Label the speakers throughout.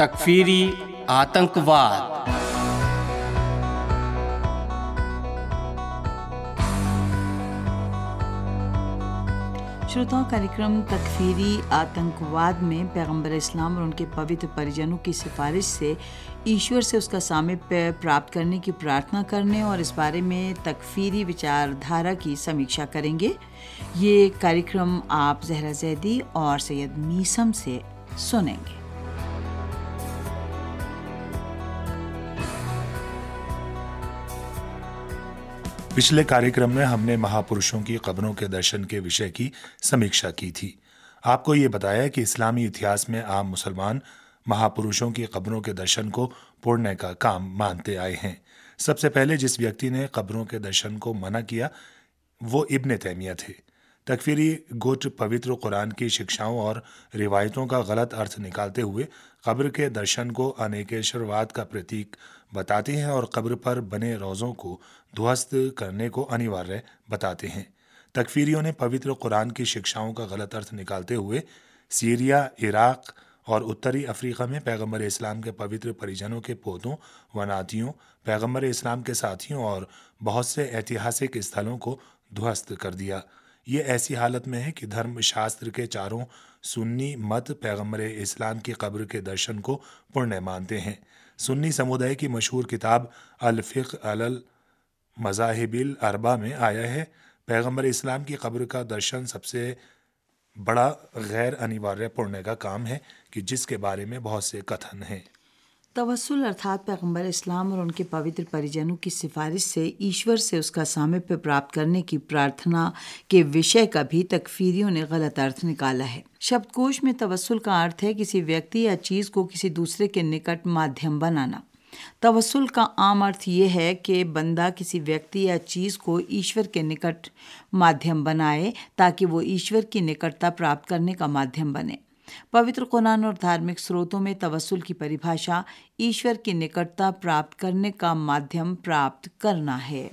Speaker 1: तकफीरी आतंकवाद।
Speaker 2: श्रोताओं, कार्यक्रम तकफीरी आतंकवाद में पैगंबर इस्लाम और उनके पवित्र परिजनों की सिफारिश से ईश्वर से उसका सामीप्य प्राप्त करने की प्रार्थना करने और इस बारे में तकफीरी विचारधारा की समीक्षा करेंगे। ये कार्यक्रम आप जहरा जैदी और सैयद मीसम से सुनेंगे।
Speaker 3: पिछले कार्यक्रम में हमने महापुरुषों की कब्रों के दर्शन के विषय की समीक्षा की थी। आपको ये बताया कि इस्लामी इतिहास में आम मुसलमान महापुरुषों की कब्रों के दर्शन को पुण्य का काम मानते आए हैं। सबसे पहले जिस व्यक्ति ने कब्रों के दर्शन को मना किया वो इब्न तैमिया थे। तकफीरी गुट पवित्र कुरान की शिक्षाओं और रिवायतों का गलत अर्थ निकालते हुए कब्र के दर्शन को अनेकेश्वरवाद का प्रतीक बताते हैं और कब्र पर बने रोज़ों को ध्वस्त करने को अनिवार्य बताते हैं। तकफीरियों ने पवित्र कुरान की शिक्षाओं का गलत अर्थ निकालते हुए सीरिया, इराक और उत्तरी अफ्रीका में पैगंबर इस्लाम के पवित्र परिजनों के पोतों व नातियों, पैगंबर इस्लाम के साथियों और बहुत से ऐतिहासिक स्थलों को ध्वस्त कर दिया। ये ऐसी हालत में है कि धर्मशास्त्र के चारों सुन्नी मत पैगंबर इस्लाम की कब्र के दर्शन को पुण्य मानते हैं। सुन्नी समुदाय की मशहूर किताब अल फ़िक़्ह अलल मज़ाहिबिल अरबा में आया है, पैगंबर इस्लाम की कब्र का दर्शन सबसे बड़ा गैर अनिवार्य पुण्य का काम है कि जिसके बारे में बहुत से कथन हैं।
Speaker 2: तवस्सुल अर्थात पैगंबर इस्लाम और उनके पवित्र परिजनों की सिफारिश से ईश्वर से उसका सामीप्य प्राप्त करने की प्रार्थना के विषय का भी तकफीरियों ने गलत अर्थ निकाला है। शब्दकोश में तवस्सुल का अर्थ है किसी व्यक्ति या चीज़ को किसी दूसरे के निकट माध्यम बनाना। तवस्सुल का आम अर्थ ये है कि बंदा किसी व्यक्ति या चीज़ को ईश्वर के निकट माध्यम बनाए ताकि वो ईश्वर की निकटता प्राप्त करने का माध्यम बने। पवित्र कुरान और धार्मिक स्रोतों में तवस्सुल की परिभाषा ईश्वर की निकटता प्राप्त करने का माध्यम प्राप्त करना है।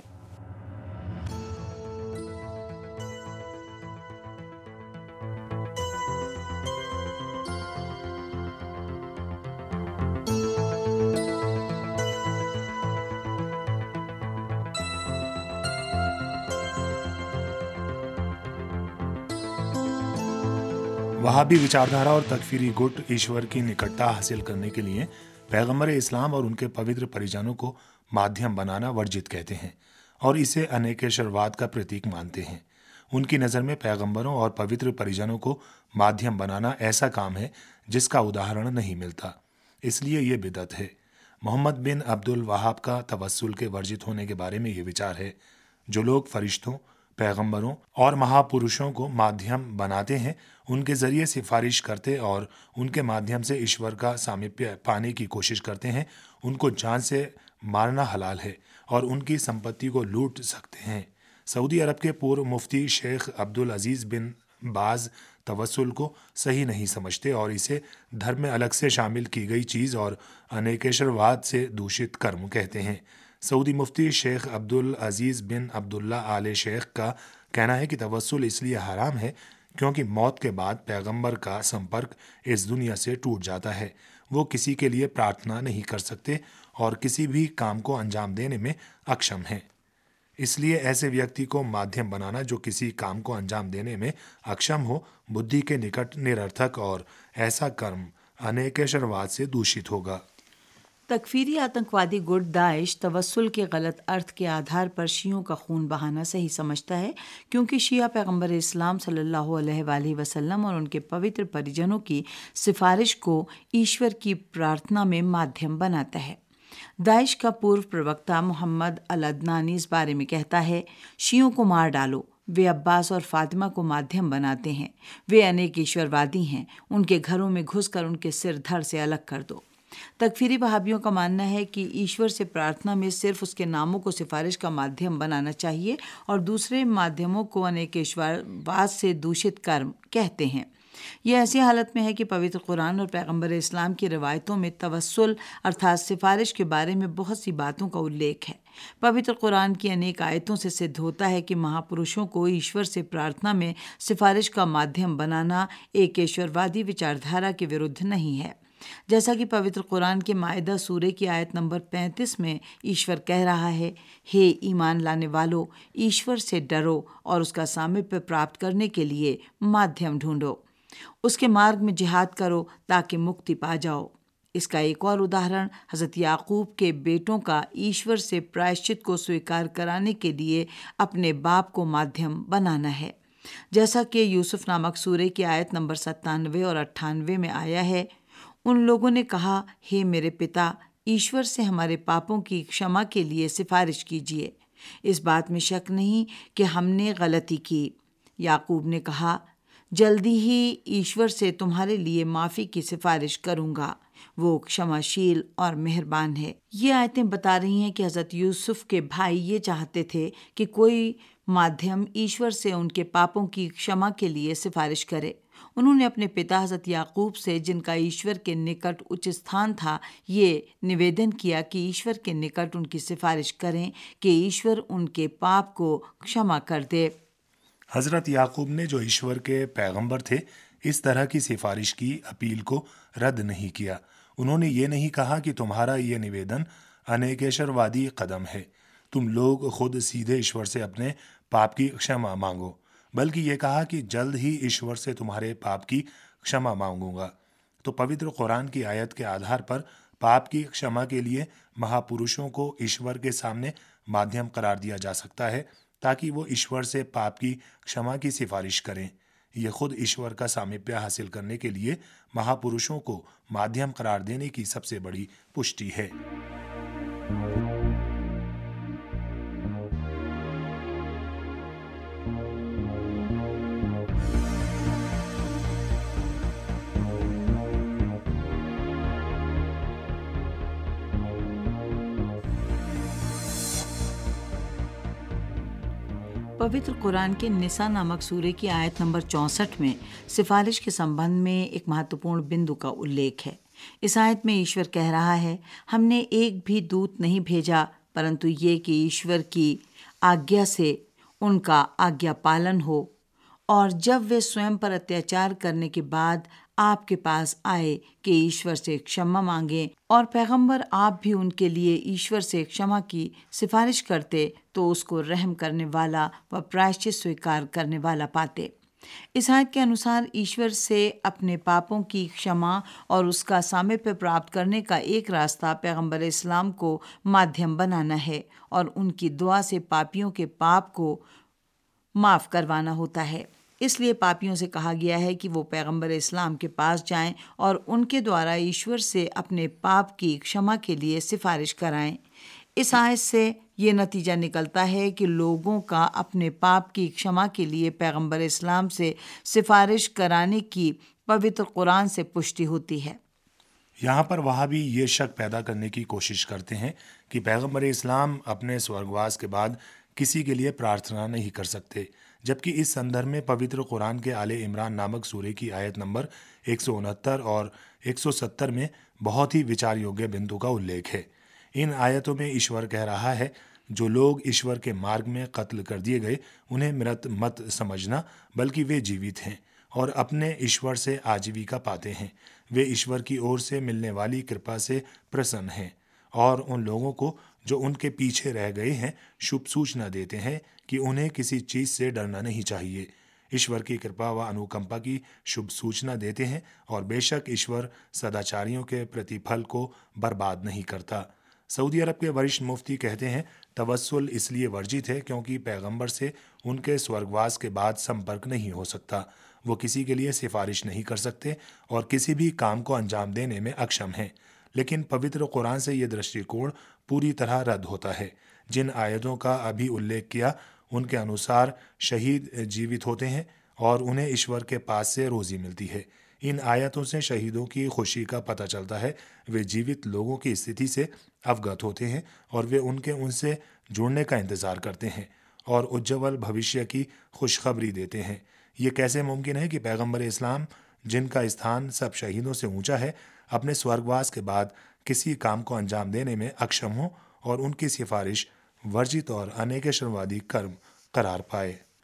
Speaker 3: वहाबी विचारधारा और तकफीरी गुट ईश्वर की निकटता हासिल करने के लिए पैगंबर इस्लाम और उनके पवित्र परिजनों को माध्यम बनाना वर्जित कहते हैं और इसे अनेकेश्वरवाद का प्रतीक मानते हैं। उनकी नज़र में पैगंबरों और पवित्र परिजनों को माध्यम बनाना ऐसा काम है जिसका उदाहरण नहीं मिलता, इसलिए ये बिदअत है। मोहम्मद बिन अब्दुल वहाब का तवस्सुल के वर्जित होने के बारे में ये विचार है। जो लोग फरिश्तों, पैगंबरों और महापुरुषों को माध्यम बनाते हैं, उनके जरिए सिफारिश करते और उनके माध्यम से ईश्वर का सामीप्य पाने की कोशिश करते हैं, उनको जान से मारना हलाल है और उनकी संपत्ति को लूट सकते हैं। सऊदी अरब के पूर्व मुफ्ती शेख अब्दुल अजीज़ बिन बाज तवस्सुल को सही नहीं समझते और इसे धर्म में अलग से शामिल की गई चीज़ और अनेकेश्वरवाद से दूषित कर्म कहते हैं। सऊदी मुफ्ती शेख अब्दुल अजीज़ बिन अब्दुल्ला आले शेख का कहना है कि तवस्सुल इसलिए हराम है क्योंकि मौत के बाद पैगंबर का संपर्क इस दुनिया से टूट जाता है। वो किसी के लिए प्रार्थना नहीं कर सकते और किसी भी काम को अंजाम देने में अक्षम हैं। इसलिए ऐसे व्यक्ति को माध्यम बनाना जो किसी काम को अंजाम देने में अक्षम हो, बुद्धि के निकट निरर्थक और ऐसा कर्म अनेकेश्वरवाद से दूषित होगा।
Speaker 2: तकफीरी आतंकवादी गुट दाइश तवस्सुल के गलत अर्थ के आधार पर शियों का खून बहाना सही समझता है क्योंकि शिया पैगंबर इस्लाम सल्लल्लाहु अलैहि वसल्लम और उनके पवित्र परिजनों की सिफारिश को ईश्वर की प्रार्थना में माध्यम बनाता है। दाइश का पूर्व प्रवक्ता मोहम्मद अल-अदनानी इस बारे में कहता है, शियों को मार डालो, वे अब्बास और फातिमा को माध्यम बनाते हैं, वे अनेक ईश्वरवादी हैं, उनके घरों में घुसकर उनके सिर धड़ से अलग कर दो। तकफीरी वहाबियों का मानना है कि ईश्वर से प्रार्थना में सिर्फ उसके नामों को सिफारिश का माध्यम बनाना चाहिए और दूसरे माध्यमों को अनेकेश्वरवाद से दूषित कर्म कहते हैं। यह ऐसी हालत में है कि पवित्र कुरान और पैगंबर इस्लाम की रिवायतों में तवस्सुल अर्थात सिफारिश के बारे में बहुत सी बातों का उल्लेख है। पवित्र कुरान की अनेक आयतों से सिद्ध होता है कि महापुरुषों को ईश्वर से प्रार्थना में सिफारिश का माध्यम बनाना एक ईश्वरवादी विचारधारा के विरुद्ध नहीं है। जैसा कि पवित्र कुरान के माइदा सूरे की आयत नंबर 35 में ईश्वर कह रहा है, हे ईमान लाने वालों, ईश्वर से डरो और उसका सामीप्य प्राप्त करने के लिए माध्यम ढूंढो। उसके मार्ग में जिहाद करो ताकि मुक्ति पा जाओ। इसका एक और उदाहरण हज़रत याकूब के बेटों का ईश्वर से प्रायश्चित को स्वीकार कराने के लिए अपने बाप को माध्यम बनाना है। जैसा कि यूसुफ नामक सूरे की आयत नंबर 97 और 98 में आया है, उन लोगों ने कहा, हे मेरे पिता, ईश्वर से हमारे पापों की क्षमा के लिए सिफारिश कीजिए। इस बात में शक नहीं कि हमने गलती की। याकूब ने कहा, जल्दी ही ईश्वर से तुम्हारे लिए माफ़ी की सिफारिश करूँगा, वो क्षमाशील और मेहरबान है। ये आयतें बता रही हैं कि हज़रत यूसुफ के भाई ये चाहते थे कि कोई माध्यम ईश्वर से उनके पापों की क्षमा के लिए सिफारिश करे। उन्होंने अपने पिता हज़रत याकूब से, जिनका ईश्वर के निकट उच्च स्थान था, ये निवेदन किया कि ईश्वर के निकट उनकी सिफारिश करें कि ईश्वर उनके पाप को क्षमा कर दे।
Speaker 3: हज़रत याकूब ने, जो ईश्वर के पैगंबर थे, इस तरह की सिफारिश की अपील को रद्द नहीं किया। उन्होंने ये नहीं कहा कि तुम्हारा ये निवेदन अनेकेश्वरवादी कदम है, तुम लोग खुद सीधे ईश्वर से अपने पाप की क्षमा मांगो, बल्कि ये कहा कि जल्द ही ईश्वर से तुम्हारे पाप की क्षमा मांगूंगा। तो पवित्र कुरान की आयत के आधार पर पाप की क्षमा के लिए महापुरुषों को ईश्वर के सामने माध्यम करार दिया जा सकता है, ताकि वो ईश्वर से पाप की क्षमा की सिफारिश करें। ये खुद ईश्वर का सामीप्य हासिल करने के लिए महापुरुषों को माध्यम करार देने की सबसे बड़ी पुष्टि है।
Speaker 2: पवित्र कुरान के निसा नामक सूरे की आयत नंबर 64 में सिफारिश के संबंध में एक महत्वपूर्ण बिंदु का उल्लेख है। इस आयत में ईश्वर कह रहा है, हमने एक भी दूत नहीं भेजा परंतु ये कि ईश्वर की आज्ञा से उनका आज्ञा पालन हो, और जब वे स्वयं पर अत्याचार करने के बाद आपके पास आए कि ईश्वर से क्षमा मांगें, और पैगंबर आप भी उनके लिए ईश्वर से क्षमा की सिफारिश करते तो उसको रहम करने वाला व प्रायश्चित स्वीकार करने वाला पाते। इस आयत के अनुसार ईश्वर से अपने पापों की क्षमा और उसका सामीप्य प्राप्त करने का एक रास्ता पैगंबर इस्लाम को माध्यम बनाना है और उनकी दुआ से पापियों के पाप को माफ़ करवाना होता है। इसलिए पापियों से कहा गया है कि वो पैगंबर इस्लाम के पास जाएं और उनके द्वारा ईश्वर से अपने पाप की क्षमा के लिए सिफारिश कराएं। इस आयत से ये नतीजा निकलता है कि लोगों का अपने पाप की क्षमा के लिए पैगंबर इस्लाम से सिफारिश कराने की पवित्र कुरान से पुष्टि होती है।
Speaker 3: यहाँ पर वहाबी ये शक पैदा करने की कोशिश करते हैं कि पैगंबर इस्लाम अपने स्वर्गवास के बाद किसी के लिए प्रार्थना नहीं कर सकते, जबकि इस संदर्भ में पवित्र कुरान के आले इमरान नामक सूरे की आयत नंबर 169 और 170 में बहुत ही विचार योग्य बिंदु का उल्लेख है। इन आयतों में ईश्वर कह रहा है, जो लोग ईश्वर के मार्ग में कत्ल कर दिए गए उन्हें मृत मत समझना, बल्कि वे जीवित हैं और अपने ईश्वर से आजीविका पाते हैं। वे ईश्वर की ओर से मिलने वाली कृपा से प्रसन्न हैं और उन लोगों को जो उनके पीछे रह गए हैं शुभ सूचना देते हैं कि उन्हें किसी चीज़ से डरना नहीं चाहिए। ईश्वर की कृपा व अनुकंपा की शुभ सूचना देते हैं और बेशक ईश्वर सदाचारियों के प्रतिफल को बर्बाद नहीं करता। सऊदी अरब के वरिष्ठ मुफ्ती कहते हैं, तवस्सुल इसलिए वर्जित है क्योंकि पैगंबर से उनके स्वर्गवास के बाद संपर्क नहीं हो सकता। वो किसी के लिए सिफारिश नहीं कर सकते और किसी भी काम को अंजाम देने में अक्षम हैं। लेकिन पवित्र कुरान से ये दृष्टिकोण पूरी तरह रद्द होता है। जिन आयतों का अभी उल्लेख किया उनके अनुसार शहीद जीवित होते हैं और उन्हें ईश्वर के पास से रोज़ी मिलती है। इन आयतों से शहीदों की खुशी का पता चलता है। वे जीवित लोगों की स्थिति से अवगत होते हैं और वे उनसे जुड़ने का इंतज़ार करते हैं और उज्ज्वल भविष्य की खुशखबरी देते हैं। ये कैसे मुमकिन है कि पैगंबर इस्लाम, जिनका स्थान सब शहीदों से ऊंचा है, अपने स्वर्गवास के बाद किसी काम को अंजाम देने में अक्षम हो और उनकी सिफारिश वर्जित और अनेकेश्वरवादी कर्म करार पाए।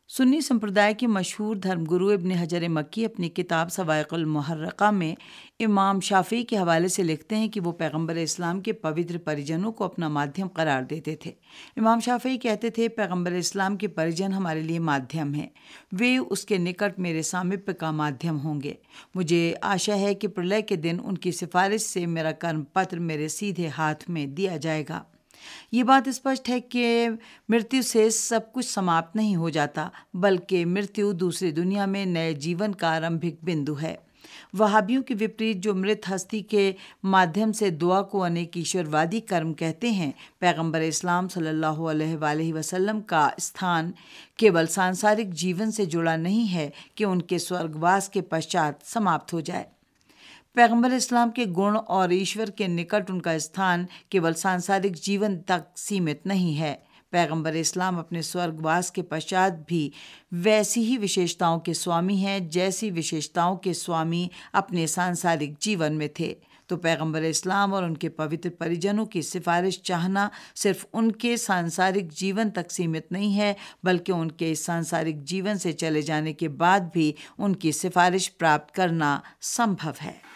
Speaker 2: सुन्नी संप्रदाय के मशहूर धर्मगुरु इब्न हजर मक्की अपनी किताब सवाइकुल मुहर्रका में इमाम शाफी के हवाले से लिखते हैं कि वो पैगंबर इस्लाम के पवित्र परिजनों को अपना माध्यम करार देते थे। इमाम शाफी कहते थे, पैगंबर इस्लाम के परिजन हमारे लिए माध्यम हैं, वे उसके निकट मेरे सामीप्य का माध्यम होंगे। मुझे आशा है कि प्रलय के दिन उनकी सिफारिश से मेरा कर्म पत्र मेरे सीधे हाथ में दिया जाएगा। ये बात स्पष्ट है कि मृत्यु से सब कुछ समाप्त नहीं हो जाता, बल्कि मृत्यु दूसरी दुनिया में नए जीवन का आरंभिक बिंदु है। वहाबियों के विपरीत जो मृत हस्ती के माध्यम से दुआ को अनेक ईश्वरवादी कर्म कहते हैं, पैगंबर इस्लाम सल्लल्लाहु अलैहि वसल्लम का स्थान केवल सांसारिक जीवन से जुड़ा नहीं है कि उनके स्वर्गवास के पश्चात समाप्त हो जाए। पैगंबर इस्लाम के गुण और ईश्वर के निकट उनका स्थान केवल सांसारिक जीवन तक सीमित नहीं है। पैगंबर इस्लाम अपने स्वर्गवास के पश्चात भी वैसी ही विशेषताओं के स्वामी हैं जैसी विशेषताओं के स्वामी अपने सांसारिक जीवन में थे। तो पैगंबर इस्लाम और उनके पवित्र परिजनों की सिफारिश चाहना सिर्फ उनके सांसारिक जीवन तक सीमित नहीं है, बल्कि उनके इस सांसारिक जीवन से चले जाने के बाद भी उनकी सिफारिश प्राप्त करना संभव है।